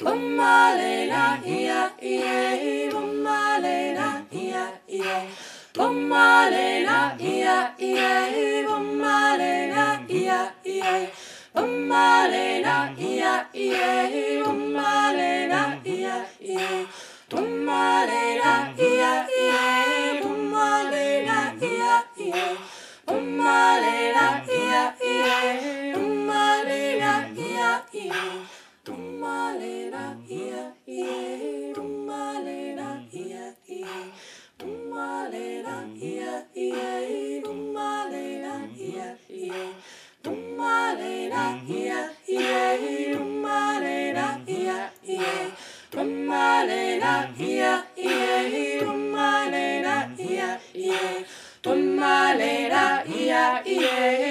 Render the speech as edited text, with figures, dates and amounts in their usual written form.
Bummalena, yeah, yeah, bummalena, yeah, yeah. Bummalena, yeah, yeah, bummalena, yeah, yeah. Bummalena, yeah, yeah, bummalena, yeah, yeah. Bummalena, yeah, yeah, bummalena, yeah, yeah. Bummalena, yeah, yeah, bummalena, yeah, yeah. Bummalena, yeah, yeah, bummalena, yeah, yeah. Bummalena, yeah, yeah, bummalena, yeah, yeah. Bummalena, yeah, yeah, bummalena, yeah, yeah. Bummalena, yeah, yeah, bummalena, yeah, yeah. Bummalena, yeah, yeah.